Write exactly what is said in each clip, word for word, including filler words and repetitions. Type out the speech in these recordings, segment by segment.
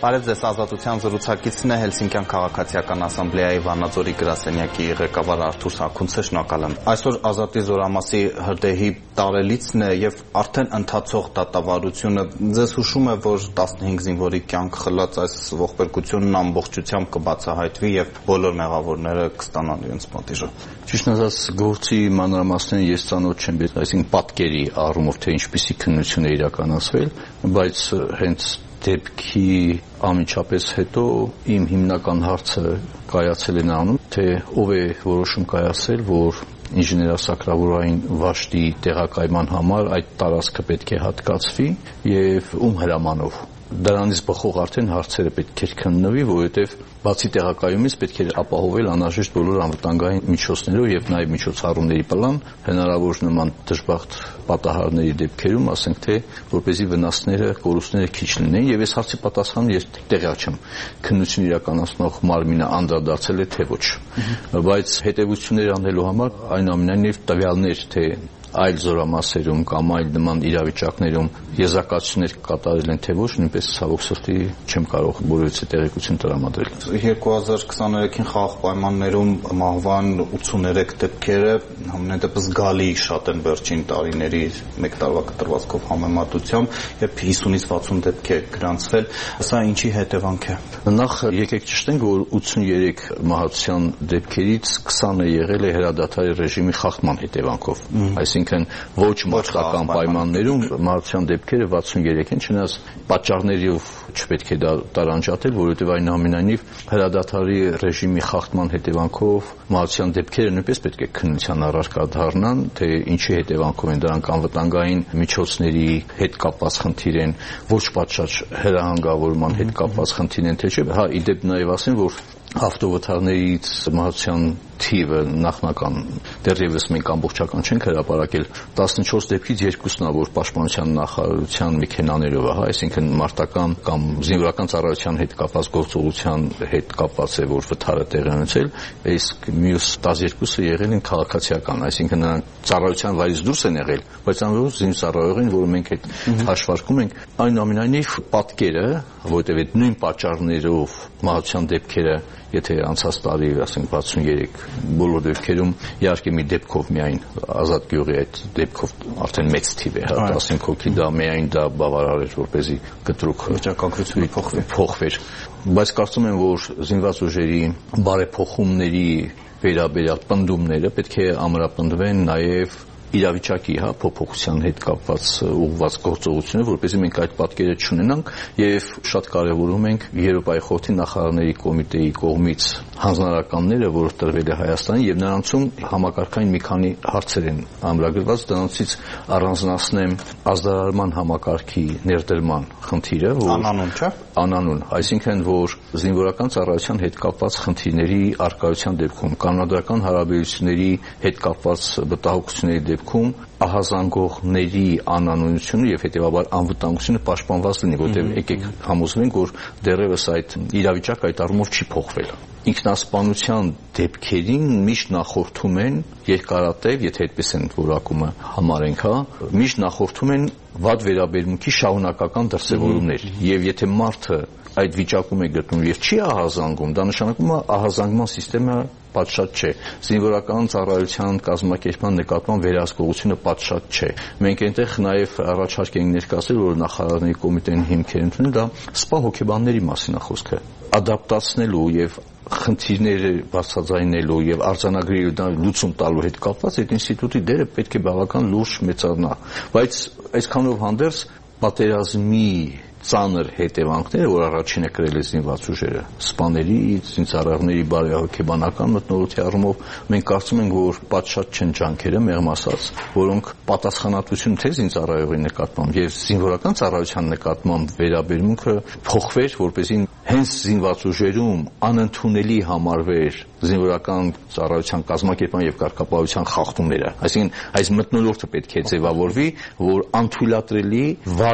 Բարև ձեզ, Ազատության զրուցակիցն է Հելսինկյան քաղաքացիական ասամբլեայի Վանաձորի գրասենյակի ղեկավար Արթուր Սարգունցը, շնորհակալ եմ։ Այսօր Ազատի զորամասի հրդեհի տարելիցն է եւ արդեն ընթացող դատավարությունը ձեզ հուշում է, որ տասնհինգ զինվորի կյանք խլած այս ողբերգությունն ամբողջությամբ կբացահայտվի եւ բոլոր մեղավորները կստանան իրենց պատիժը։ Ճիշտ ասած, գործի մանրամասներին ես ծանոթ չեմ, այսինքն պատկերի առումով թե ինչպիսի քննություն է իրականացվել, բայց հենց դեպքի անմիջապես հետո իմ հիմնական հարցը կայացել է նրանում, թե ով է որոշում կայացել, որ ինժեներասակրավորային վաշտի տեղակայման համար այդ տարածքը պետք է հատկացվի եւ ում հրամանով։ Դրանից բխող արդեն հարցերը պետք է քննվի, որովհետև բացի տեղակայումից պետք է ապահովել անհրաժեշտ բոլոր անվտանգային միջոցներով եւ նաեւ միջոցառումների պլան հնարավոր նման դժբախտ պատահարների դեպքերում, ասենք թե որպեսզի վնասները, կորուստները քիչ լինեն եւ այս հարցի պատասխանը ես տեղյակ չեմ քննություն իրականացնող մարմինը անդրադարձել է թե ոչ, բայց հետեւություններ անելու համար այնուամենայնիվ տվյալներ թե այլ զորամասերում կամ այլ նման իրավիճակներում եզրակացություններ կատարել են թե ոչ, նույնպես ցավոք սրտի չեմ կարող բոլորիցի տեղեկություն տրամադրել։ երկու հազար քսաներեքին խաղաղ պայմաններում մահվան ութսուներեք դեպքերը համենայնդեպս զգալի շատ են վերջին տարիների մեկ տարվա կտրվածքով համեմատությամբ եւ հիսունից վաթսուն դեպք է գրանցվել։ Սա ինչի հետևանք է։ Նախ եկեք ճշտենք, որ ութսուներեք մահացության դեպքերից քսանը եղել է հրադադարի ռեժիմի խախտման հետևանքով, այսինքն ոչ մարտական պայմաններում մահացության դեպքերը վաթսուններեք են, չնայած պատճառներով չպետք է դա տարանջատել, որովհետև այնուամենայնիվ հրադադարի ռեժիմի խախտման հետևանքով մահացության դեպքերը նույնպես պետք է քննության առարկա դառնան, թե ինչի հետևանքով են դրանք անվտանգային միջոցների հետ կապված խնդիր են, ոչ պատշաճ հրահանգավորման հետ կապված խնդիր են, թե չէ։ Հա, իդեպ նաև ասեմ, որ ավտովթարներից մահացության թիվը նախնական դեռևս մենք ամբողջական չենք հրապարակել տասնչորս դեպքից երկուսն ա որ պաշտպանության նախարարության մեքենաներով է, հա, այսինքն մարտական կամ զինվորական ծառայության հետ կապված գործողության հետ կապված է որ վթարը տեղի ունեցել, իսկ մյուս տասներկուսը եղել են քաղաքացիական, այսինքն նրանք ծառայության վայրից դուրս են եղել, բայց անվերջ զինծառայողին, որը մենք հետ հաշվարկում ենք, այնուամենայնիվ պատկերը, որովհետև այդ նույն պատճառներով մահացության դեպքերը եթե անցած տարի, ասենք վաթսուններեք բոլոր դեպքերում իհարկե մի դեպքով միայն Ազատ գյուղի այդ դեպքով արդեն մեծ թիվ է, հա, տասնհինգ հոգի դա միայն դա բավարար էր, որպեսզի կտրուկ վիճակագրությունը փոխվի, փոխվեր, բայց կարծում եմ, որ զինված ուժերի բարեփոխումների վերաբերյալ պնդումները պետք է ամրապնդվեն նաև իրավիճակի, հա, փոփոխության հետ կապված ուղղված գործողությունը, որպեսզի մենք այդ պատկերը չունենանք եւ շատ կարեւորում ենք Եվրոպայի խորհրդի նախարարների կոմիտեի կողմից հանձնարարականները, որ տրվել է Հայաստանին եւ նրանցում համակարգային մի քանի հարցեր են ամրագրված, դրանցից առանձնացնեմ ազդարարման համակարգի ներդրման խնդիրը, որ անանուն չէ, անանուն, այսինքն որ զինվորական ծառայության հետ կապված խնդիրների արկայության դեպքում, կանոնադրական հարաբերությունների հետ կապված վտահողությունների դեպքում ահազանգողների անանունությունը եւ հետեւաբար անվտանգությունը պաշտպանված լինի, որտեղ եկեք համոզվենք, որ դեռևս այդ իրավիճակը այդ առումով չի փոխվել։ Ինքնասպանության դեպքերին միշտ նախորդում են երկարատև, եթե այդպես են որակումը համարենք, հա, միշտ նախորդում են վատ վերաբերմունքի շարունակական դրսևորումներ, եւ եթե մարդը այդ վիճակում է գտնում եւ չի ահազանգում, դա նշանակում է ահազանգման համակարգը պատշաճ չէ, զինվորական ծառայության կազմակերպման նկատմամբ վերահսկողությունը պատշաճ չէ։ Մենք այնտեղ նաև առաջարկ ենք ներկայացրել, որ նախարարների կոմիտեն հիմքեր ընդունել, դա սպա հոգեբանների մասին է խոսքը, ադապտացնելու եւ խնդիրները բարձրաձայնելու եւ արձանագրելու դա լուծում տալու հետ կապված այդ ինստիտուտի դերը պետք է բավական լուրջ մեծանա, բայց այսքանով հանդերձ պատերազմի ծանր հետևանքները, որ առաջինը կրել է զինված ուժերը, սպաների, զինծառայողների բարեհոգեբանական մթնոլորտի առումով, մենք կարծում ենք, որ պատշաճ չեն ջանքերը, մեղմ ասած, որոնք պատասխանատվություն թե զինծառայողի նկատմամբ եւ զինվորական ծառայության նկատմամբ վերաբերմունքը փոխվեր, որպեսզի հենց զինված ուժերում անընդունելի համարվեր զինվորական ծառայության կազմակերպման եւ կարգապահության խախտումները։ Այսինքն այս մթնոլորտը պետք է ձևավորվի, որ անթույլատրելի վատ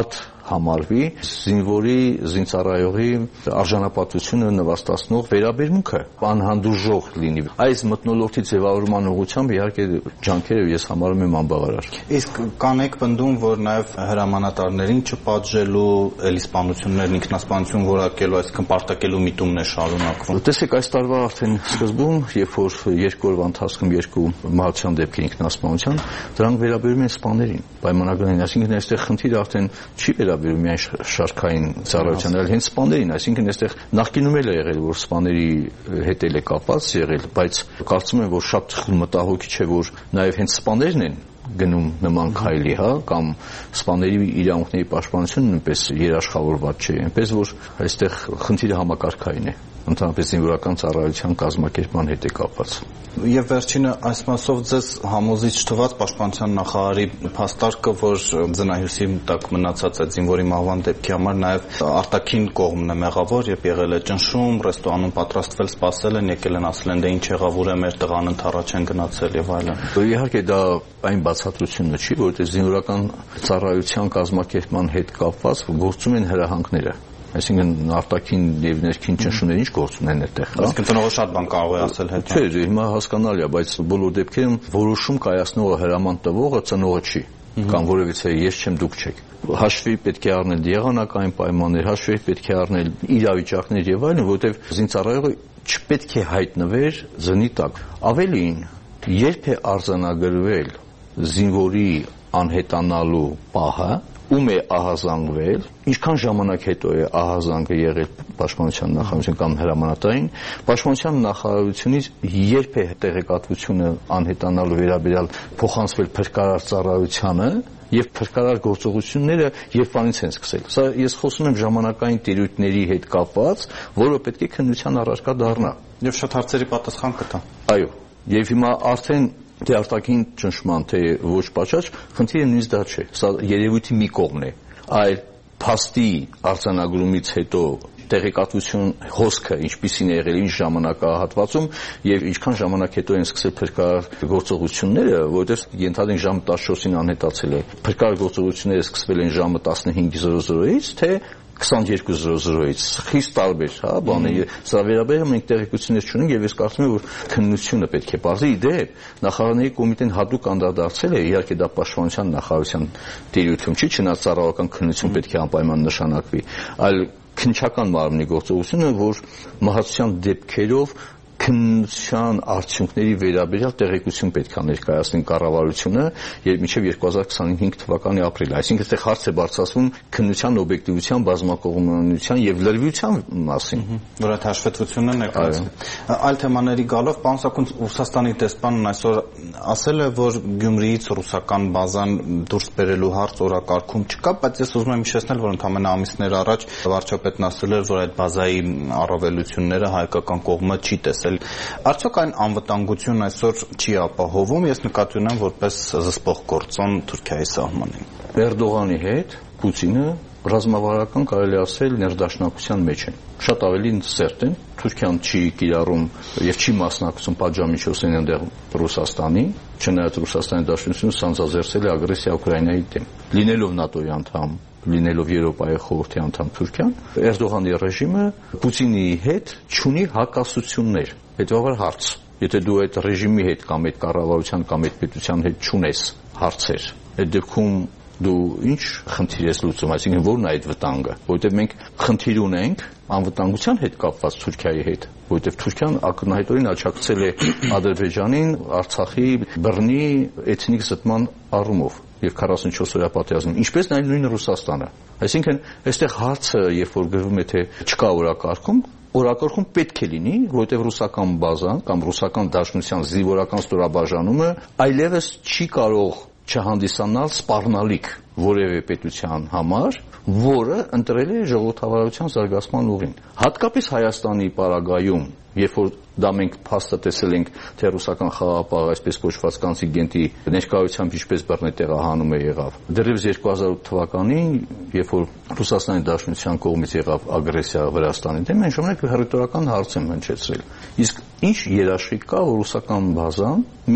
համարվի զինվորի, զինծառայողի արժանապատվությունը նվաստացնող վերաբերմունքը անհանդուրժող լինի։ Այս մթնոլորտի ձևավորման ուղղությամբ իհարկե ջանքերը ես համարում եմ անբավարար։ Իսկ կանեք պնդում, որ նաև հրամանատարներին չպատժելու, էլի սպանություններն ինքնասպանություն որակելու, այսինքն պարտակելու միտումն է շարունակվում։ Տեսեք, այս տարվա արդեն սկզբում, երբ որ երկու օրվա ընթացքում երկու մահացան դեպքեր ինքնասպանության, դրանք վերաբերում են սպաներին, պայմանագրային, այսինքն այստեղ խնդիրը արդեն չի վերաբերում միայն շարքային ծառայության, այլ հենց սպաներին, այսինքն այստեղ նախկինում էլ է եղել, որ սպաների հետ էլ է կապված եղել, բայց կարծում եմ, որ շատ մտահոգիչ է, որ նաև հենց սպաներն են գնում նման քայլի, հա, կամ սպաների իրավունքների պաշտպանությունը նույնպես երաշխավորված չէ, այնպես որ այստեղ խնդիրը համակարգային է, ընդհանրապես զինվորական ծառայության կազմակերպման հետ է կապված։ Եվ վերջինը այս մասով ձեզ համոզիչ թվաց պաշտպանության նախարարի փաստարկը, որ ձնահյուսի տակ մնացած այդ զինվորի մահվան դեպքի համար նաև արտաքին կողմն է մեղավոր, երբ եղել է ճնշում, ռեստորանում պատրաստվել, սպասել են, եկել են, ասել են, դե ինչ եղավ, ուր է մեր տղան, ընդառաջ են գնացել եւ այլն։ Իհարկե դա այն բացատրությունը չի, որովհետեւ զինվորական ծառայության կազմակերպման հետ կապված գործում են հրահանգները։ Այսինքն արտաքին եւ ներքին ճնշումները ինչ գործ ունեն այդտեղ, հա։ Այսինքն տնօրենը շատ բան կարող է ասել հետ։ Չէ, հիմա հասկանալի է, բայց բոլոր դեպքերում որոշում կայացնողը հրաման տվողը ծնողը չի, կամ որևիցե ես չեմ, դուք չեք։ Հաշվի պետք է առնել եղանակային պայմաններ, հաշվի պետք է առնել իրավիճակներ եւ այլն, որովհետեւ զինծառայողը չպետք է հայտնվեր զնի տակ։ Ավելին, երբ է արձանագրվել զինվորի անհետանալու պահը, ում է ահազանգվել, ինչքան ժամանակ հետո է ահազանգը եղել պաշտպանության նախարարություն կամ հրամանատարին, պաշտպանության նախարարությունից երբ է տեղեկատվությունը անհետանալու վերաբերյալ փոխանցվել փրկարար ծառայությանը եւ փրկարար գործողությունները երբանից են սկսել։ Սա ես խոսում եմ ժամանակային տիրույթների հետ կապված, որը պետք է քննության առարկա դառնա։ Եվ շատ հարցերի պատասխան կտա։ Այո, եւ հիմա արդեն թե արտաքին ճնշման, թե ոչ պատշաճ, խնդիրը նույնիսկ դա չէ։ Սա երևույթի մի կողմն է, այլ փաստի արձանագրումից հետո տեղեկատվություն հոսքը ինչպիսին է եղել, ինչ ժամանակահատվածում եւ ինչքան ժամանակ հետո են սկսել փրկարար գործողությունները, որովհետեւ ենթադրենք ժամը տասնչորսին անհետացել է։ Փրկարար գործողությունները սկսվել են ժամը տասնհինգ զրո զրոից, թե քսաներկու զրո զրոից, խիստ տարբեր, հա, բանը, սա վերաբերում մենք տեղեկություններ չունենք եւ ես կարծում եմ, որ քննությունը պետք է բարձի դեպ նախարարների կոմիտեն հատուկ անդրադարձել է, իհարկե դա պաշտպանության նախարարության տիրույթում չի, չնայած ծառայական քննություն պետք է անպայման նշանակվի, այլ քննչական մարմնի գործողությունը, որ մահացության դեպքերով քննության արդյունքների վերաբերյալ տեղեկություն պետք է ներկայացնեն կառավարությունը եւ մինչեւ երկու հազար քսանհինգ թվականի ապրիլ, այսինքն այստեղ հարց է բարձրացվում քննության օբյեկտիվության, բազմակողմանության եւ լրիվության մասին, որ այդ հաշվետվությունը ներկայացվի։ Այլ թեմաների գալով, պարոն Սաքուն, Ռուսաստանի դեսպանն այսօր ասել է, որ Գյումրիից ռուսական բազան դուրս բերելու հարց օրակարգում չկա, բայց ես ուզում եմ հիշեցնել, որ ընդամենը ամիսներ առաջ վարչապետն ասել էր, որ այդ բազայի առավելությունները հայկական կողմը չի տեսել։ Արդյոք այն անվտանգությունն այսօր չի ապահովում, ես նկատի ունեմ որպես զսպող գործոն Թուրքիայի սահմանին։ Էրդողանի հետ Պուտինը ռազմավարական կարելի ասել ներդաշնակության մեջ են։ Շատ ավելի սերտ են, Թուրքիան չի կիրառում եւ չի մասնակցում պատժամիջոցներին այնտեղ Ռուսաստանի, չնայած Ռուսաստանի Դաշնությունը սանձազերծել է ագրեսիա Ուկրաինայի դեմ։ Լինելով ՆԱՏՕ-ի անդամ, լինելով Եվրոպայի խորհրդի անդամ Թուրքիան, Էրդողանի ռեժիմը Պուտինի հետ չունի հակասություններ։ Հետևաբար հարց, եթե դու այդ ռեժիմի հետ կամ այդ կառավարության կամ այդ պետության հետ չունես հարցեր, այդ դեպքում դու ինչ խնդիր ես լուծում, այսինքն որն է այդ վտանգը, որովհետև մենք խնդիր ունենք անվտանգության հետ կապված Թուրքիայի հետ, որովհետև Թուրքիան ակնհայտորեն աջակցել է Ադրբեջանին Արցախի բռնի էթնիկ զտման առումով եւ քառասունչորս օրյա պատերազմում, ինչպես նաեւ նույն Ռուսաստանը։ Այսինքն, այստեղ հարցը, երբ որ գրվում է թե չկա օրակարգում, օրակարգում պետք է լինի, որովհետև ռուսական բազան կամ ռուսական դաշնության զինվորական ստորաբաժանումը այլևս չի կարող չհանդիսանալ սպառնալիք որևէ պետության համար, որը ընտրել է ժողովրդավարության զարգացման ուղին։ Հատկապես Հայաստանի պարագայում, երբ որ դա մենք փաստը տեսել ենք, թե ռուսական խաղաղապահ այսպես կոչված կոնտինգենտի ներկայությամբ ինչպես բռնի տեղահանումը եղավ։ Դեռևս երկու հազար ութ թվականին, երբ որ Ռուսաստանի Դաշնության կողմից եղավ ագրեսիա Վրաստանի դեմ, այն ժամանակ հռետորական հարց եմ հնչեցրել։ Իսկ ինչ երաշխիք կա, որ ռուսական բազան մի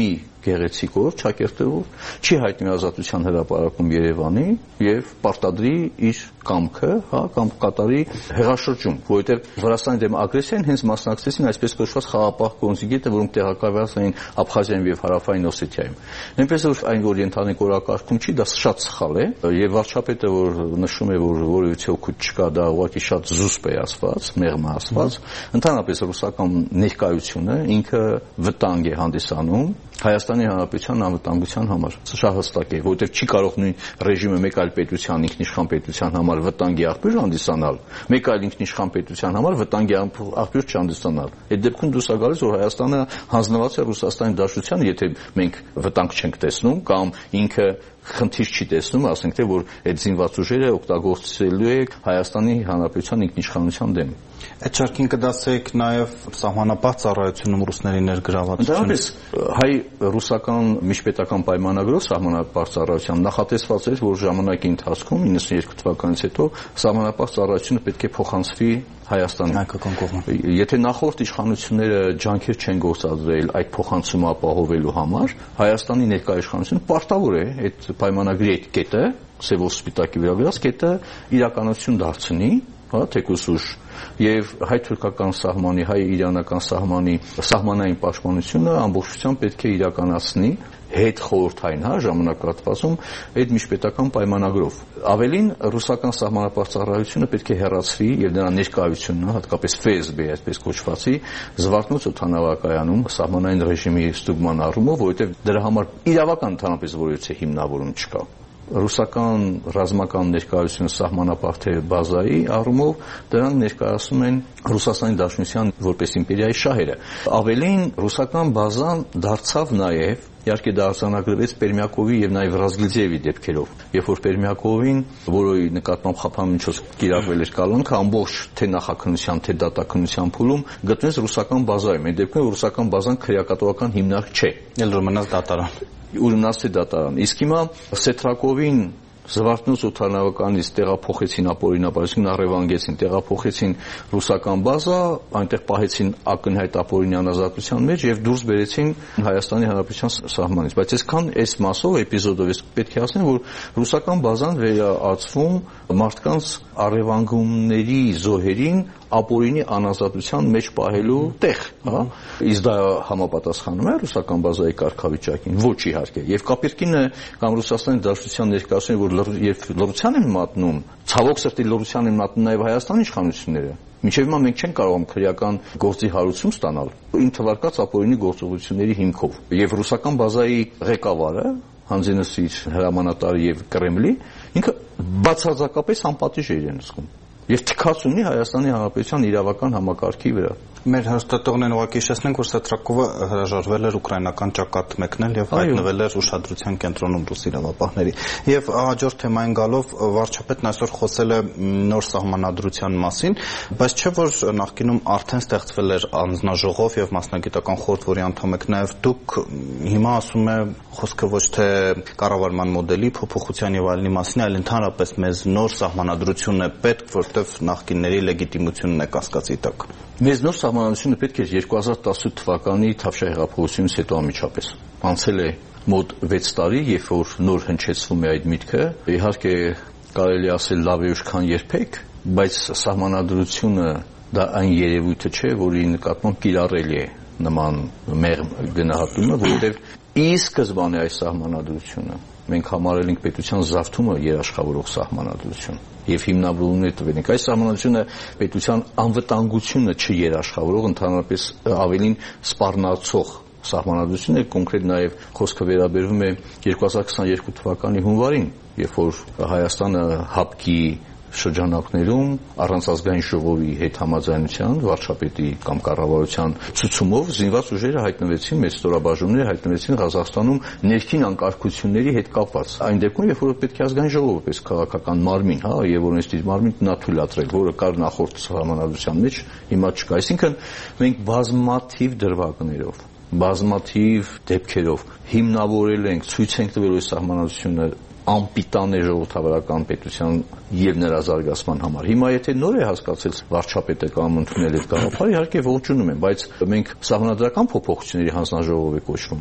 գեղեցիկ օր Չակերտի օր, չի հայտնի ազատության հրապարակում Երևանի եւ պարտադրի իր կամքը, հա, կամ կատարի հեղաշրջում, որովհետեւ Վրաստանի դեմ ագրեսիան հենց մասնակցեցին այսպես կոչված խաղապահ կոնտինգենտը, որոնք տեղակայված էին Աբխազիայում եւ Հարավային Օսեթիայում։ Այնպես որ այն որ ենթանիկ օրակարգում չի, դա շատ սխալ է եւ վարչապետը որ նշում է որ որևիցե օգուտ չկա, դա ուղղակի շատ զուսպ է ասված, մեղմ է ասված, ընդհանրապես ռուսական ներկայությունը ինքը վտանգ է հանդիսանում Հայաստանի Հանրապետության անվտանգության համար։ Սա հստակ է, որովհետև չի կարող նույն ռեժիմը մեկ այլ պետության ինքնիշխան պետության համար վտանգի աղբյուր հանդիսանալ, մեկ այլ ինքնիշխան պետության համար վտանգի աղբյուր չհանդիսանալ։ Այդ դեպքում դուրս է գալիս, որ Հայաստանը հանձնված է Ռուսաստանի Դաշնությանը, եթե մենք վտանգ չենք տեսնում կամ ինքը խնդիր չի տեսնում, ասենք թե որ այդ զինված ուժերը օգտագործելու է Հայաստանի Հանրապետության ինքնիշխանության դեմ։ Այդ շարքին կդասեք նաև սահմանապահ ծառայությունում ռուսների ներգրավվածությունը։ Ընդհանրապես հայ-ռուսական միջպետական պայմանագրով սահմանապահ ծառայության նախատեսված էր, որ ժամանակի ընթացքում իննսունյոթ թվականից հետո սահմանապահ ծառայությունը պետք է փոխանցվի Հայաստանի հայկական կողմը։ Եթե նախորդ իշխանությունները ջանքեր չեն գործադրել այդ փոխանցումը ապահովելու համար, Հայաստանի ներկայ իշխանությունը պարտավոր է այդ պայմանագրի այդ կետը, սևով սպիտակի վրա գրած կետը իրականություն դարձնի, հա, թեկուզ ուժ եւ հայ-թուրքական սահմանի, հայ-իրանական սահմանի սահմանային պաշտպանությունը ամբողջությամբ պետք է իրականացնի հետ խորհրդային, հա, ժամանակահատվածում այդ միջպետական պայմանագրով։ Ավելին ռուսական սահմանապահ ծառայությունը պետք է հեռացվի եւ նրա ներկայությունը, հատկապես Ֆ S B, այսպես կոչվածի, Զվարթնոց օդանավակայանում սահմանային ռեժիմի ստուգման առումով, որովհետեւ դրա համար իրավական ընդհանրապես որևիցե հիմնավորում չկա։ Ռուսական ռազմական ներկայությունը սահմանապահ թե բազայի առումով դրանք ներկայացնում են Ռուսաստանի Դաշնության որպես իմպերիայի շահերը։ Ավելին ռուսական բազան դարձավ նաև Իհարկե դա արձանագրվեց Պերմյակովի եւ նաեւ Ռազգիլձեևի դեպքերով։ Երբ որ Պերմյակովին, որի նկատմամբ խափանմիջոց կիրառվել էր կալանքը, ամբողջ թե նախաքննության, թե դատաքննության փուլում գտնվեց ռուսական բազայում։ Այդ դեպքում ռուսական բազան քրեակատողական հիմնարկ չէ։ Էլ որ մնաց դատարան։ Ուրմնաց է դատարան։ Իսկ հիմա Սեթրակովին Զվարթնոց օդանավականից տեղափոխեցին ապօրինաբար, առևանգեցին, տեղափոխեցին ռուսական բազա, այնտեղ պահեցին ակնհայտ ապօրինյան ազատության մեջ եւ դուրս բերեցին Հայաստանի Հանրապետության սահմանից։ Բայց այսքան այս մասով էպիզոդով ես պետք է ասեմ, որ ռուսական բազան վերածվում մարդկանց առևանգումների զոհերին ապօրինի անազատության մեջ պահելու տեղ, հա։ Իսկ դա համապատասխանում է ռուսական բազայի կարգավիճակին։ Ոչ իհարկե։ Եվ Կապիրկինը կամ Ռուսաստանի Դաշնության ներկայացնում որ եւ լռության են մատնում, ցավոք սրտի լռության են մատնում նաեւ Հայաստանի իշխանությունները։ Մինչեւ հիմա մենք չենք կարող քրեական գործի հարություն ստանալ ինքն թվարկած ապօրինի գործողությունների հիմքով։ Եվ ռուսական բազայի ղեկավարը հանձինս իր հրամանատարը եւ Կրեմլի ինքը բացարձակապես անպատիժ է իրեն զգում եւ թքած ունի Հայաստանի Հանրապետության իրավական համակարգի վրա։ Մեր հաստատողներն ուղղակի հիշեցնենք, որ Սեթրակովը հրաժարվել էր ուկրաինական ճակատ մեկնել եւ հայտնվել էր ուշադրության կենտրոնում ռուս իրավապահների։ Եվ հաջորդ թեմային գալով վարչապետն այսօր խոսել է նոր սահմանադրության մասին, բայց չէ որ նախկինում արդեն ստեղծվել էր անձնաժողով եւ մասնագիտական խորհուրդ, որի անդամ եք նաեւ դուք, հիմա ասում է խոսքը ոչ թե կառավարման մոդելի փոփոխության եւ այլնի մասին, այլ ընդհանրապես մեզ նոր սահմանադրություն է պետք, որտեղ նախկինների լեգիտիմությունն է կասկածի տակ։ Մեզ նոր սահմանադրությունը պետք է երկու հազար տասութ թվականի Թավշյա հեղափոխությունից հետո անմիջապես։ Անցել է մոտ վեց տարի, երբ որ նոր հնչեցվում է այդ միտքը։ Իհարկե կարելի ասել լավ է ուշ քան երբեք, բայց սահմանադրությունը դա այն երևույթը չէ, որի նկատմամբ կիրառելի է նման մեղմ գնահատումը, որովհետև ի սկզբանե այս սահմանադրությունը մենք համարել ենք պետության զավթումը երաշխավորող սահմանադրություն եւ հիմնավորումն է տվել ենք։ Այս սահմանադրությունը պետության անվտանգությունը չերաշխավորող, ընդհանրապես ավելին սպառնացող սահմանադրություն է, կոնկրետ նաեւ խոսքը վերաբերվում է երկու հազար քսաներկու թվականի հունվարին, երբ որ Հայաստանը հապկի շրջանակներում առանց ազգային ժողովի հետ համաձայնության վարչապետի կամ կառավարության ցուցումով զինված ուժերը հայտնվեցին, մեծ ստորաբաժանումները հայտնվեցին Ղազախստանում ներքին անկարգությունների հետ կապված։ Այն դեպքում, երբ որ պետք է ազգային ժողովը պես քաղաքական մարմին, հա, եւ օրենսդիր մարմին նա թույլատրել, որը կար նախորդ սահմանադրության մեջ, հիմա չկա։ Այսինքն մենք բազմաթիվ դրվագներով, բազմաթիվ դեպքերով հիմնավորել ենք, ցույց ենք տվել, որ սահմանադրությունը անպիտան է ժողովրդավարական պետության եւ նրա զարգացման համար։ Հիմա եթե նոր է հասկացել վարչապետը կամ ընդունել այդ գաղափարը, իհարկե ողջունում եմ, բայց մենք սահմանադրական փոփոխությունների հանձնաժողով է կոչվում։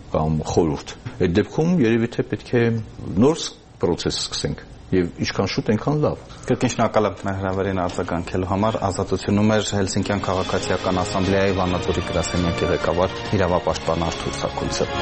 կամ խորհուրդ։ Այդ դեպքում երևի թե պետք է նոր process սկսենք եւ ինչքան շուտ այնքան լավ։ Կրկին շնորհակալ եմ մեր հրավերին արձագանքելու համար։ Ազատությունում էր Հելսինկյան քաղաքացիական ասամբլեայի Վանաձորի գրասենյակի ղեկավար իրավապաշտպան Արթուր Սաքունցը։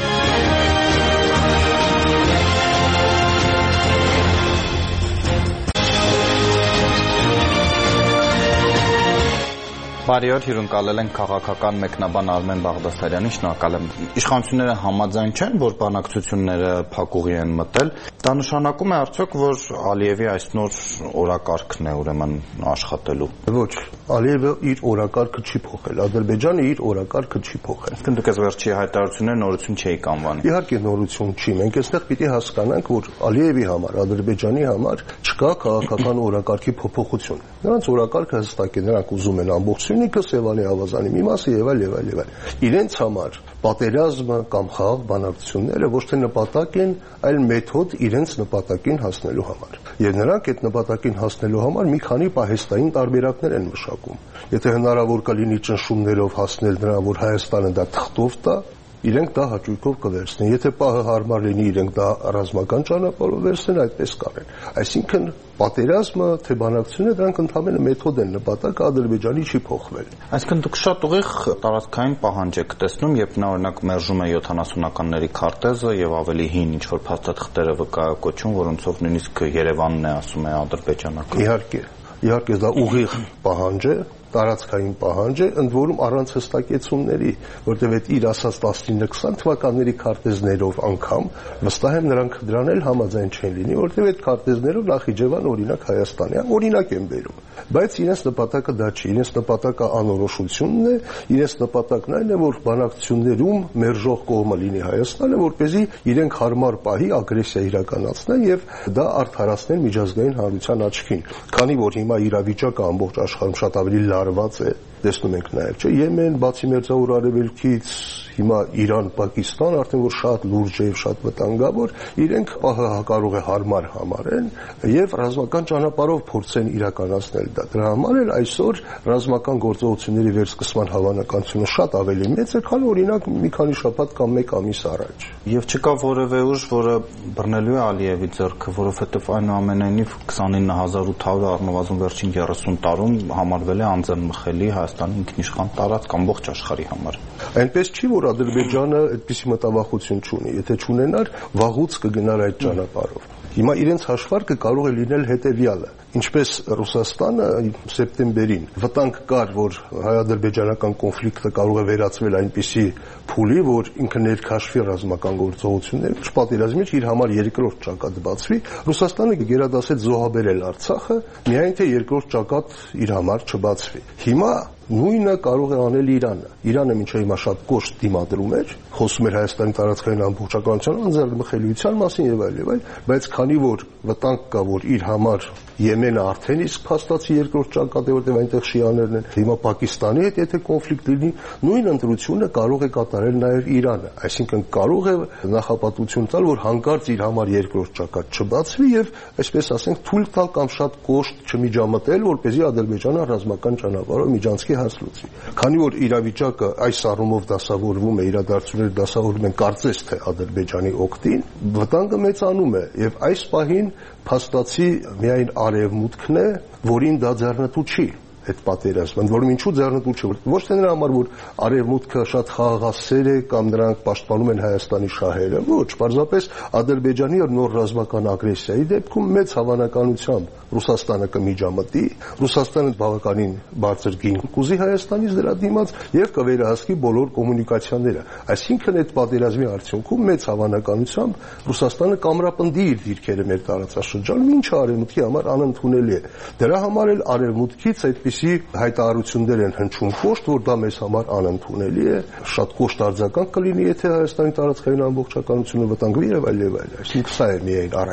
Բարի օր, հյուրընկալել ենք քաղաքական մեկնաբան Արմեն Բաղդասարյանին, շնորհակալ եմ։ Իշխանությունները համաձայն չեն, որ բանակցությունները փակուղի են մտել։ Դա նշանակում է արդյոք, որ Ալիևի այս նոր օրակարգն է ուրեմն աշխատելու։ Ոչ, Ալիևը իր օրակարգը չի փոխել, Ադրբեջանը իր օրակարգը չի փոխել։ Իսկ դուք այս վերջի հայտարարությունները նորություն չէիք անվանում։ Իհարկե նորություն չի, մենք այստեղ պիտի հասկանանք, որ Ալիևի համար, Ադրբեջանի համար չկա քաղաքական օրակարգի փոփոխություն։ Նրանց օրակարգը հստակ է, նրանք ուզում են ամբողջությունը Սևանի ավազանի մի մասը եւ այլ եւ այլ եւ այլ։ Իրենց համար պատերազմը կամ խաղաղ բանակցությունները ոչ թե նպատակ են, այլ մեթոդ իրենց նպատակին հասնելու համար։ Եվ նրանք այդ նպատակին հասնելու համար մի քանի պահեստային տարբերակներ են մշակում։ Եթե հնարավոր կլինի ճնշումներով հասնել նրան, որ Հայաստանը դա թղթով տա, իրենք դա հաճույքով կվերցնեն։ Եթե պահը հարմար լինի, իրենք դա ռազմական ճանապարհով վերցնեն, այդպես կարեն։ Այսինքն պատերազմը թե բանակցությունը դրանք ընդհանրապես մեթոդ են, նպատակը Ադրբեջանի չի փոխվել։ Այսինքն դուք շատ ուղիղ տարածքային պահանջ եք տեսնում, երբ նա օրինակ մերժում է յոթանասունականների քարտեզը եւ ավելի հին ինչ որ փաստաթղթերը վկայակոչում, որոնցով նույնիսկ Երևանն է ասում է ադրբեջանական։ Իհարկե, իհարկե դա ուղիղ պահանջ է, տարածքային պահանջ է, ընդ որում առանց հստակեցումների, որտեղ այդ իր ասած տասնինը քսան թվականների քարտեզներով անգամ վստահ եմ նրանք դրան էլ համաձայն չեն լինի, որտեղ այդ քարտեզներով Նախիջևան օրինակ Հայաստանի օրինակ են բերում, բայց իրենց նպատակը դա չի, իրենց նպատակը անորոշությունն է, իրենց նպատակն այն է, որ բանակցություններում մերժող կողմը լինի Հայաստանը, որպեսզի իրենք հարմար պահի ագրեսիա իրականացնեն եւ դա արդարացնեն միջազգային հանրության աչքին, քանի որ հիմա իրավիճակը ամբողջ աշխարհում շատ ավելի լարված է, տեսնում ենք նաև, չէ՞, Եմեն, բացի Մերձավոր Արևելքից, հիմա Իրան, Պակիստան, արդեն որ շատ լուրջ է եւ շատ վտանգավոր, իրենք պահը կարող է հարմար համարեն եւ ռազմական ճանապարհով փորձեն իրականացնել դա։ Դրա համար էլ այսօր ռազմական գործողությունների վերսկսման հավանականությունը շատ ավելի մեծ է, քան օրինակ մի քանի շաբաթ կամ մեկ ամիս առաջ։ Եվ չկա որևէ ուժ, որը բռնելու է Ալիևի ձեռքը, որովհետեւ այնուամենայնիվ քսանինը հազար ութ հարյուրը առնվազն վերջին երեսուն տարում համարվել է անձնմխելի Հայաստանի ինքնիշխան տարածք ամբողջ աշխարհի համար։ Այնպես չի, որ Ադրբեջանը այդպիսի մտավախություն չունի, եթե չունենար, վաղուց կգնար այդ ճանապարհով։ Հիմա իրենց հաշվարկը կարող է լինել հետևյալը. ինչպես Ռուսաստանը սեպտեմբերին վտանգ կար, որ հայ-ադրբեջանական կոնֆլիկտը կարող է վերածվել այնպիսի փուլի, որ ինքը ներքաշվի ռազմական գործողություններ, չպատերազմի մեջ իր համար երկրորդ ճակատ բացվի, Ռուսաստանը գերադասեց զոհաբերել Արցախը, միայն թե երկրորդ ճակատ իր համար չբացվի։ Հիմա նույնը կարող է անել Իրանը։ Իրանը մինչև հիմա շատ կոշտ դիմադրում էր, խոսում էր Հայաստանի տարածքային ամբողջականության անձեռնմխելիության մասին եւ այլ եւ այլ, բայց քանի որ վտանգ կա, որ իր համար Եմենը արդեն իսկ փաստացի երկրորդ ճակատ է, որտեղ այնտեղ շիաներն են, հիմա Պակիստանի հետ եթե կոնֆլիկտ լինի, նույն ընտրությունը կարող է կատարել նաեւ Իրանը, այսինքն կարող է նախապատվություն տալ, որ հանկարծ իր համար երկրորդ ճակատ չբացվի եւ այսպես ասենք թույլ տալ կամ շատ կոշտ չմիջամտել, որպեսզի Ադրբեջանը ռազմական ճանապարհով միջանցքի հաս լուծի։ Քանի որ իրավիճակը այս առումով դասավորվում է, իրադարձությունները դասավորվում են կարծես թե Ադրբեջանի օգտին, վտանգը մեծանում է եւ այս պահին փաստացի միայն արևմուտքն է, որին դա ձեռնտու չի այդ պատերազմը, որում ինչու ձեռնտու չէ, ոչ թե նրա համար, որ արևմուտքը շատ խաղաղասեր է կամ նրանք պաշտպանում են Հայաստանի շահերը, ոչ, պարզապես Ադրբեջանի նոր ռազմական ագրեսիայի դեպքում մեծ հավանականությամբ Ռուսաստանը կմիջամտի, Ռուսաստանը բավականին բարձր գին կուզի Հայաստանից դրա դիմաց եւ կվերահսկի բոլոր կոմունիկացիաները։ Այսինքն այդ պատերազմի արդյունքում մեծ հավանականությամբ Ռուսաստանը կամրապնդի իր դիրքերը մեր տարածաշրջանում, ինչը արևմուտքի համար անընդունելի է։ Դրա համար էլ արևմուտքից այդպիսի հայտարարություններ են հնչում կոշտ, որ դա մեզ համար անընդունելի է, շատ կոշտ արձագանք կլինի, եթե Հայաստանի տարածքային ամբողջականությունը վտանգվի եւ այլ եւ այլ։ Այսինքն սա է միայն առայժմ։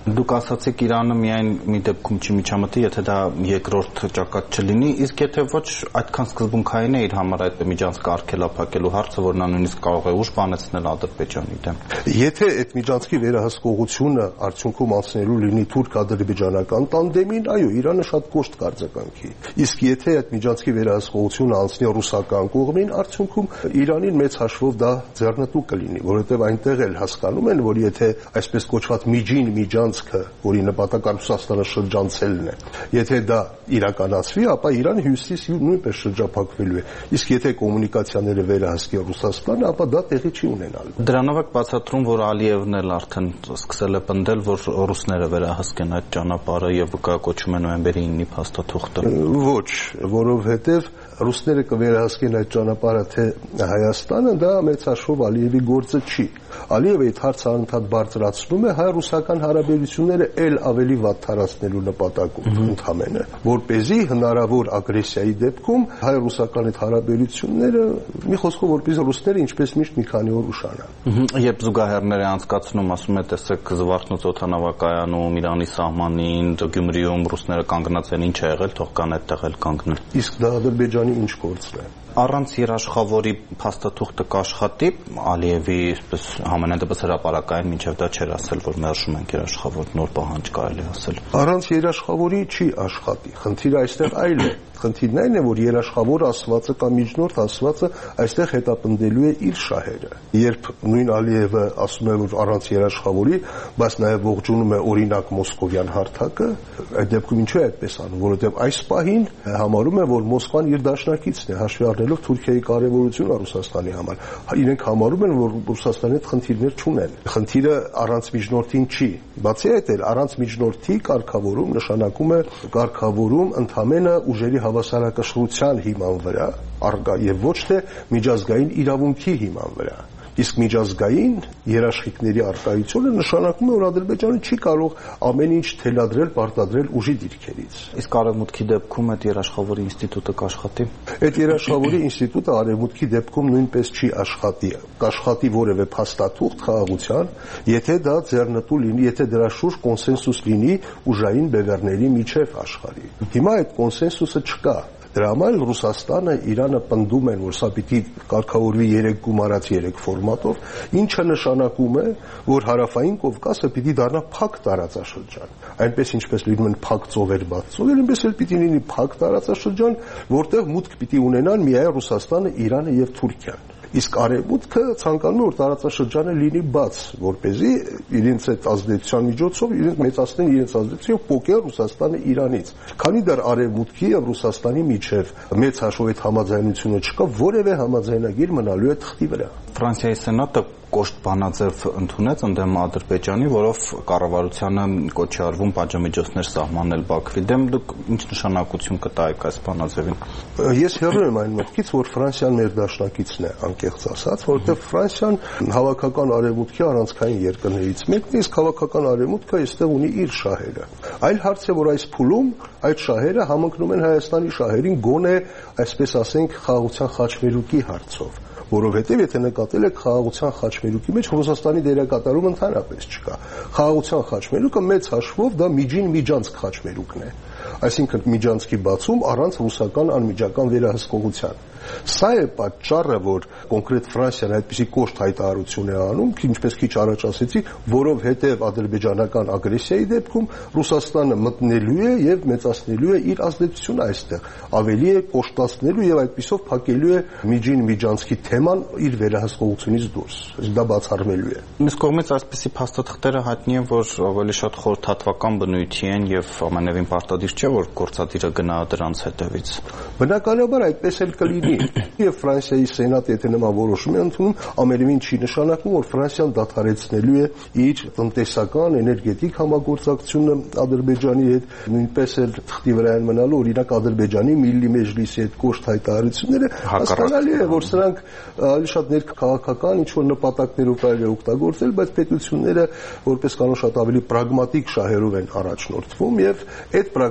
Դուք ասացիք Իրանը միայն մի դեպքում չի միջամտի, եթե դա երկրորդ ճակատ չլինի, իսկ եթե ոչ, այդքան սկզբունքային է իր համար այդ միջանցքը արգելափակելու հարցը, որ նա նույնիսկ կարող է ուժ բանեցնել Ադրբեջանի դեմ։ Եթե այդ միջանցքի վերահսկողությունը արդյունքում անցնելու լինի թուրք-ադրբեջանական տանդեմին, այո, Իրանը շատ կոշտ կարձականքի։ Իսկ եթե այդ միջանցքի վերահսկողությունը անցնի ռուսական կողմին, արդյունքում Իրանին մեծ հաշվով դա ձեռնտու կլինի, որովհետև այնտեղ էլ հասկանում են, որ եթե այսպես կոչված միջին միջանցքը, որի նպատակը Ռուսաստանը շրջանցելն է, եթե դա իրականացվի, ապա Իրանը հյուսիս նույնպես շրջափակվելու է։ Իսկ եթե կոմունիկացիաները վերահսկի Ռուսաստանը, ապա դա տեղի չի ունենալու։ Դրանով եք բացատրում, որ Ալիևն էլ արդեն սկսել է պնդել, որ ռուսները վերահսկեն այդ ճանապարհը եւ կկոչում է նոյեմբերի ինը փաստաթուղթը։ Ոչ, որովհետեւ ռուսները կվերահսկեն այդ ճանապարհը թե Հայաստանը, դա մեծ հաշվով Ալիևի գործը չի։ Ալիևը այդ հարցը անընդհատ բարձրացնում է հայ-ռուսական հարաբերությունները ել ավելի վատթարացնելու նպատակով ընդհանրապես, որպեսզի հնարավոր ագրեսիայի դեպքում հայ-ռուսական այդ հարաբերությունները մի խոսքով որպեսզի ռուսները ինչպես միշտ մի քանի օր ուշանան։ Երբ զուգահեռներ է անցկացնում, ասում է, տեսեք, Զվարթնոց օդանավակայանում, Իրանի սահմանին, Գյումրիում ռուսները կանգնած են, ինչ է եղել, թող կան այդտեղ էլ կանգնել։ Իսկ դա Ադրբեջանի ինչ գործն է։ Առանց երաշխավորի փաստաթուղթը կաշխատի Ալիևի այսպես համենայն դեպս հրապարակային մինչև դա չէր ասել, որ մերժում ենք երաշխավոր, նոր պահանջ կարելի ասել։ Առանց երաշխավորի չի աշխատի։ Խնդիրը այստեղ այլ է։ Խնդիրն այն է, որ երաշխավոր ասվածը կամ միջնորդ ասվածը այստեղ հետապնդելու է իր շահերը։ Երբ նույն Ալիևը ասում է, որ առանց երաշխավորի, բայց նաև ողջունում է օրինակ մոսկովյան հարթակը, այդ դեպքում ինչու է այդպես անում, որովհետև այս պահին համարում է, որ Մոսկվան իր դաշնակիցն է, հաշվի առնելով Թուրքիայի կարևորությունը Ռուսաստանի համար։ Իրենք համարում են, որ Ռուսաստանի հետ խնդիրներ չունեն։ Խնդիրը առանց միջնորդին չի։ Բացի այդ, առանց միջնորդի կարգավորում նշանակում է կարգավորում ընդհանրապես ուժերի հավասարակշռության հիման վրա, եւ ոչ թե միջազգային իրավունքի հիման վրա։ Իսկ միջազգային երաշխիքների առկայությունը նշանակում է, որ Ադրբեջանը չի կարող ամեն ինչ թելադրել, պարտադրել ուժի դիրքերից։ Իսկ Արևմուտքի դեպքում այդ երաշխավորի ինստիտուտը կաշխատի։ Այդ երաշխավորի ինստիտուտը Արևմուտքի դեպքում նույնպես չի աշխատի։ Կաշխատի որևէ փաստաթուղթ խաղաղության, եթե դա ձեռնտու լինի, եթե դրա շուրջ կոնսենսուս լինի ուժային բևեռների միջև աշխարհի։ Հիմա այդ կոնսենսուսը չկա։ Դրա համար Ռուսաստանը, Իրանը պնդում են, որ սա պիտի կարգավորվի երեք գումարած երեք ֆորմատով, ինչը նշանակում է, որ հարավային Կովկասը պիտի դառնա փակ տարածաշրջան։ Այնպես ինչպես լինում են փակ ծովեր, բաց ծովեր, այնպես էլ պիտի լինի փակ տարածաշրջան, որտեղ մուտք պիտի ունենան միայն Ռուսաստանը, Իրանը եւ Թուրքիան։ Իսկ Արևմուտքը ցանկանում է, որ տարածաշրջանը լինի բաց, որպեսզի իրենց այդ ազդեցության միջոցով իրենք մեծացնեն իրենց ազդեցությունը, փոկեն Ռուսաստանը Իրանից։ Քանի դեռ Արևմուտքի եւ Ռուսաստանի միջև մեծ հաշվով այդ համաձայնությունը չկա, որևէ համաձայնագիր մնալու է թղթի վրա։ Ֆրանսիայի սենատը կոշտ բանաձև ընդունեց ընդդեմ Ադրբեջանի, որով կառավարությանը կոչ է արվում պատժամիջոցներ սահմանել Բաքվի դեմ։ Դուք ինչ նշանակություն կտայիք այս բանաձևին։ Ես հեռու եմ այն մտքից, որ Ֆրանսիան մեր դաշնակիցն է, անկեղծ ասած, որովհետև Ֆրանսիան հավաքական արևմուտքի առանցքային երկրներից մեկն է, իսկ հավաքական արևմուտքը այստեղ ունի իր շահերը։ Այլ հարց է, որ այս փուլում այդ շահերը համընկնում են Հայաստանի շահերին, գոնե այսպես ասենք խաղաղության խաչմերուկի հարցով, որովհետև եթե նկատել եք խաղաղության խաչմերուկի մեջ Ռուսաստանի դերակատարում ընդհանրապես չկա։ Խաղաղության խաչմերուկը մեծ հաշվով դա միջին միջանցք խաչմերուկն է, այսինքն միջանցքի բացում առանց ռուսական անմիջական վերահսկողության։ Սա է պատճառը, որ կոնկրետ Ֆրանսիան այդպիսի կոշտ հայտարարություն է անում, ինչպես քիչ առաջ ասեցի, որովհետև ադրբեջանական ագրեսիայի դեպքում Ռուսաստանը մտնելու է եւ մեծացնելու է իր ազդեցությունը այստեղ, ավելի է կոշտացնելու եւ այդպիսով փակելու է միջին միջանցքի թեման իր վերահսկողությունից դուրս։ Դա բացառվելու է։ Մյուս կողմից այսպիսի փաստաթղթերը հայտնի են, որ ավելի շատ խորհրդատվական բնույթի են եւ ամենևին պարտադիր չէ, որ գործադիրը գնա դրանց հետևից։ Բնականաբար այդպես էլ կլինի։ Եվ Ֆրանսիայի սենատը եթե նման որոշում է ընդունում, ամենևին չի նշանակում, որ Ֆրանսիան դադարեցնելու է իր տնտեսական, էներգետիկ համագործակցությունը Ադրբեջանի հետ, նույնպես էլ թղթի վրա են մնալու, օրինակ Ադրբեջանի Միլլի Մեջլիսի հետ կոշտ հայտարարությունները, հասկանալի է, որ սրանք ավելի շատ ներքաղաքական ինչ-որ նպատակներով կարելի է օգտագործել, բայց պետությունները որպես կանոն շատ ավելի պրագմատիկ շահերով են առաջնորդվում եւ այդ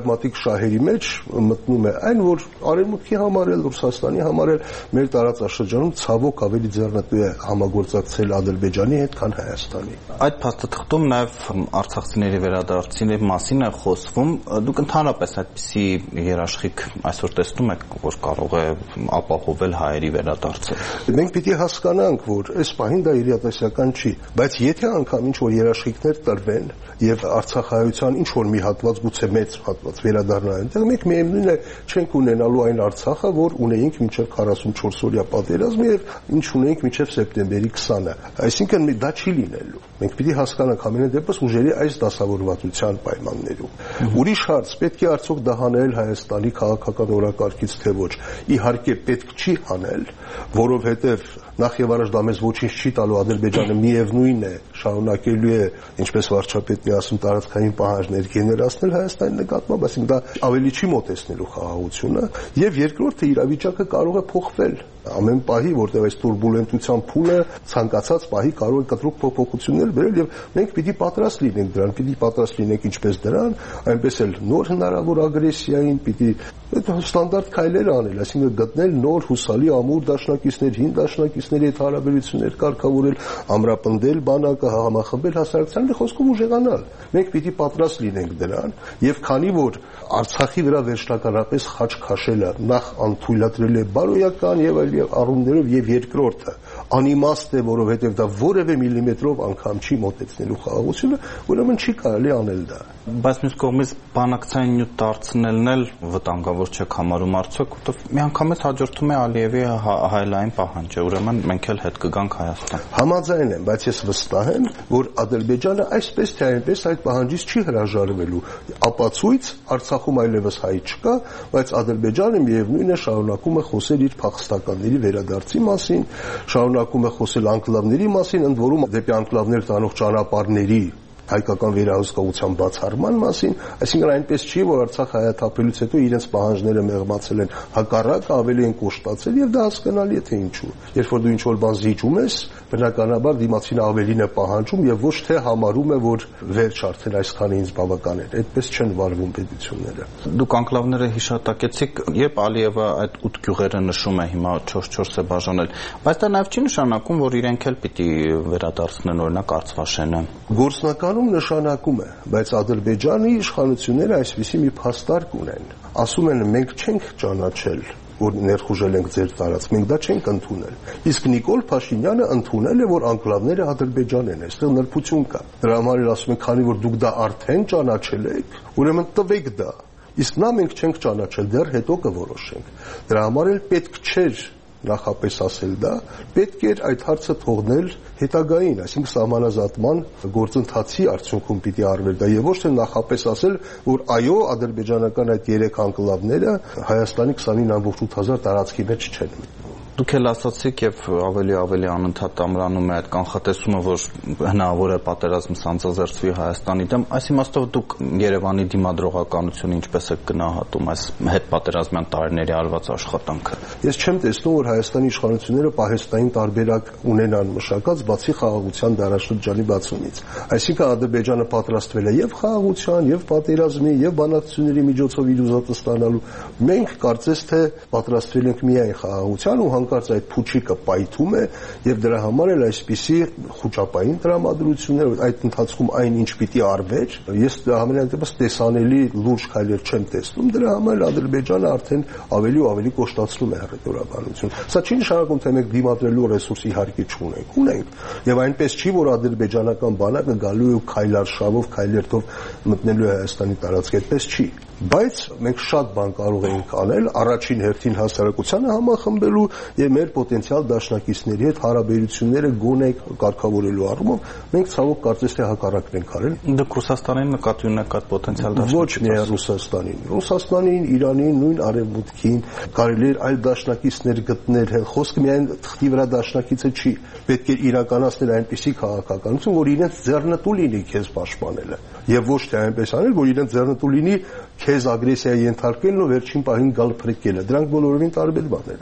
պրագմատիկ շահերի մեջ մտնում է այն, որ Արևմուտքի համար էլ, Ռուսաստանի համար էլ մեր տարածաշրջանում ցավոք ավելի ձեռնտու է համագործակցել Ադրբեջանի հետ, քան Հայաստանի։ Այդ փաստաթղթում նաև արցախցիների վերադարձի մասին է խոսվում։ Դուք ընդհանրապես այդպիսի երաշխիք այսօր տեսնում եք, որ կարող է ապահովել հայերի վերադարձը։ Մենք պիտի հասկանանք, որ այս պահին դա իրատեսական չի, բայց եթե անգամ ինչ-որ երաշխիքներ տրվեն եւ արցախայության ինչ-որ մի հատված, գուցե մեծ հատված վերադառնա այնտեղ, մենք միևնույն է չենք ունենալու այն Արցախը, որ ունեինք մինչև քառասունչորս օրյա պատերազմը եւ ինչ ունեինք մինչև սեպտեմբերի քսանը։ Այսինքն դա չի լինելու։ Մենք պիտի հասկանանք ամենայն դեպս ուժերի այս դասավորվածության պայմաններում։ Ուրիշ հարց, պետք է արդյոք դա հանել Հայաստանի քաղաքական օրակարգից թե ոչ։ Իհարկե պետք չի հանել, որովհետև նախ եւ առաջ դա մեզ ոչինչ չի տալու, Ադրբեջանը միևնույն է շարունակելու է, ինչպես վարչապետն է ասում, տարածքային պահանջներ գեներացնել Հայաստանի նկատմամբ, այսինքն դա ավելի չի մոտեցնելու խաղաղությունը, եւ երկրորդը իրավիճակը կարող է փոխվել ամեն պահի, որտեղ այս турբուլենտության փուլը ցանկացած պահի կարող է կտրուկ փոփոխություններ բերել եւ մենք պիտի պատրաստ լինենք դրան, պիտի պատրաստ լինենք ինչպես դրան, այնպես էլ նոր հնարավոր ագրեսիային, պիտի ստանդարտ քայլեր անել, այսինքն գտնել նոր հուսալի ամուր դաշնակիցներ, հին դաշնակիցների հետ հարաբերություններ կարգավորել, ամրապնդել բանակը, համախմբել հասարակությանը, խոսքում ուժեղանալ։ Մենք պիտի պատրաստ լինենք դրան եւ քանի որ Արցախի վրա վերջնականապես խաչ քաշելը նախ անթույլատրել է բարոյական եւ այլ առումներով եւ երկրորդը անիմաստ է, որովհետեւ դա որևէ միլիմետրով անգամ չի մոտեցնելու խաղաղությունը, ուրեմն չի կարելի անել դա։ Բայց մյուս կողմից բանակցային նյութ դարձնելն էլ վտանգավոր չեք համարում արդյոք, որովհետեւ միանգամից հաջորդում է Ալիևի հայելային պահանջը, ուրեմն մենք էլ հետ կգանք Հայաստան։ Համաձայն եմ, բայց ես վստահ եմ, որ Ադրբեջանը այսպես թե այնպես այդ պահանջից չի հրաժարվելու։ Ապացույց Արցախում այլևս հայ չկա, բայց Ադրբեջանը միևնույն է շարունակում է խոսել իր փախստականների վերադարձի մասին, շարունակում է խոսել անկլավների մասին, ընդ որում դեպի անկլավներ տանող ճանապարհների հայկական վերահսկողության բացառման մասին, այսինքն այնպես չի, որ Արցախ հայաթափելուց հետո իրենց պահանջները մեղմացել են, հակառակը ավելի են կոշտացել եւ դա հասկանալի է թե ինչու։ Երբ որ դու ինչ-որ բան զիջում ես, բնականաբար դիմացինը ավելին է պահանջում եւ ոչ թե համարում է, որ վերջ արդեն այսքանը ինձ բավական է։ Այդպես չեն վարվում պետությունները։ Դուք անկլավները հիշատակեցիք, երբ Ալիևը այդ ութ գյուղերը նշում է, հիմա չորս է բաժանել, բայց դա նաեւ չի նշանակում, որ իրենք էլ պիտի վերադարձնեն օրինակ Արցվաշենը։ Գործնական նշանակում է, բայց Ադրբեջանի իշխանությունները այսպիսի մի փաստարկ ունեն։ Ասում են մենք չենք ճանաչել, որ ներխուժել ենք ձեր տարածք, մենք դա չենք ընդունել։ Իսկ Նիկոլ Փաշինյանը ընդունել է, որ անկլավները Ադրբեջան են, այստեղ նրբություն կա։ Դրա համար էլ ասում են, քանի որ դուք դա արդեն ճանաչել եք, ուրեմն տվեք դա։ Իսկ նա մենք չենք ճանաչել, դեռ հետո կորոշենք։ Դրա համար էլ պետք չէր նախապես ասել դա, պետք էր այդ հարցը թողնել հետագային, այսինքն սահմանազատման գործընթացի արդյունքում պիտի արվեր դա եւ ոչ թե նախապես ասել, որ այո, ադրբեջանական այդ երեք անկլավները Հայաստանի քսանինը ամբողջ ութ հազար տարածքի մեջ չեն։ Դուք էլ ասացիք եւ ավելի ավելի անընդհատ ամրանում է այդ կանխատեսումը, որ հնարավոր է պատերազմ սանձազերծվի Հայաստանի դեմ, այս իմաստով դուք Երևանի դիմադրողականությունը ինչպես եք գնահատում այս հետպատերազմյան տարիների արված աշխատանքը։ Ես չեմ տեսնում, որ Հայաստանի իշխանությունները պահեստային տարբերակ ունենան մշակած, բացի խաղաղության դարաշրջանի բացումից։ Այսինքն Ադրբեջանը պատրաստվել է եւ խաղաղության, եւ պատերազմի, եւ բանակցությունների միջոցով իր ուզածը ստանալու։ Մենք կարծես թե պատրաստվել ենք միայն խաղաղության ու հանկարծ այդ փուչիկը պայթում է եւ դրա համար էլ այսպիսի խոճապային տրամադրություններ, այդ ընթացքում այն ինչ պիտի արվեր, ես ամենայն դեպս տեսանելի լուրջ քայլեր չեմ տեսնում, դրա համար Ադրբեջանը արդեն ավելի ու ավելի կոշտացնում է հռետորաբանություն։ Սա չի նշանակում, թե մենք դիմադրելու ռեսուրս իհարկե չունենք, ունենք, եւ այնպես չի, որ ադրբեջանական բանակը գալու է քայլարշավով, քայլերթով մտնելու է Հայաստանի տարածք, այդպես չի։ Բայց մենք շատ բան կարող ենք անել առաջին հերթին հասարակությանը համախմբելու եւ մեր պոտենցիալ դաշնակիցների հետ հարաբերությունները գոնե կարգավորելու առումով մենք ցավոք կարծես թե հակառակն ենք արել։ Դուք Ռուսաստանին նկատի ունեք այդ պոտենցիալ դաշնակիցը։ Ոչ միայն Ռուսաստանին, Ռուսաստանին, Իրանին, նույն Արևմուտքին կարելի է այլ դաշնակիցներ գտնել, խոսքը միայն թղթի վրա դաշնակիցը չի։ Պետք է իրականացնել այնպիսի քաղաքականություն, որ իրենց ձեռնտու լինի քեզ պաշտպանելը եւ ոչ թե այնպես անել, որ իրենց ձեռնտու լինի քեզ ագրեսիայի ենթարկելն ու վերջին պահին գալ փրկելը։ Դրանք բոլորովին տարբեր բաներ են։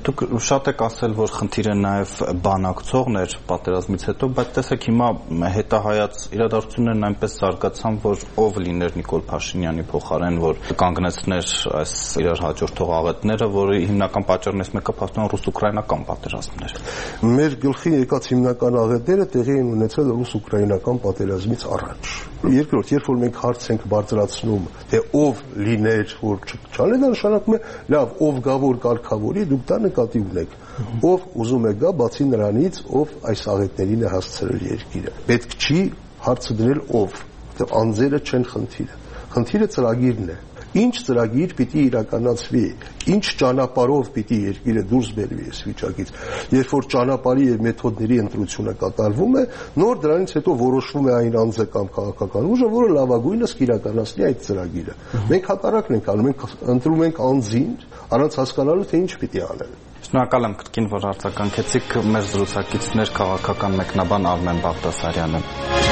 Դուք շատ եք ասել, որ խնդիրը նաև բանակցողն էր պատերազմից հետո, բայց տեսեք հիմա հետահայաց իրադարձություններն այնպես զարգացան, որ ով լիներ Նիկոլ Փաշինյանի փոխարեն, որ կանգնեցներ այս իրար հաջորդող աղետները, որի հիմնական պատճառներից մեկը փաստորեն ռուս-ուկրաինական պատերազմն էր։ Մեր գլխին եկած հիմնական աղետները տեղի են ունեցել ռուս-ուկրաինական պատերազմից առաջ։ Երկրորդ, երբ որ մենք հարց ենք բարձրացնում, թե ով լիներ, որ չչանել, դա նշանակում է, լավ, ով գա որ կարգավորի, դուք դա նկատի ունեք։ Ով ուզում է գա, բացի նրանից, ով այս աղետներին է հասցրել երկիրը։ Պետք չի հարցը դնել ով, որտեղ անձերը չեն խնդիրը։ Խնդիրը ծրագիրն է։ Ինչ ծրագիր պիտի իրականացվի, ինչ ճանապարհով պիտի երկիրը դուրս բերվի այս վիճակից։ Երբ որ ճանապարհի եւ մեթոդների ընտրությունը կատարվում է, նոր դրանից հետո որոշվում է այն անձը կամ քաղաքական ուժը, որը լավագույնս կիրականացնի այդ ծրագիրը։ Մենք հակառակն ենք անում, մենք ընտրում ենք անձին, առանց հասկանալու թե ինչ պիտի անել։ Շնորհակալ եմ կրկին, որ արձագանքեցիք։ Մեր զրուցակիցներ քաղաքական մեկնաբան Արմեն Բաղդասարյանը։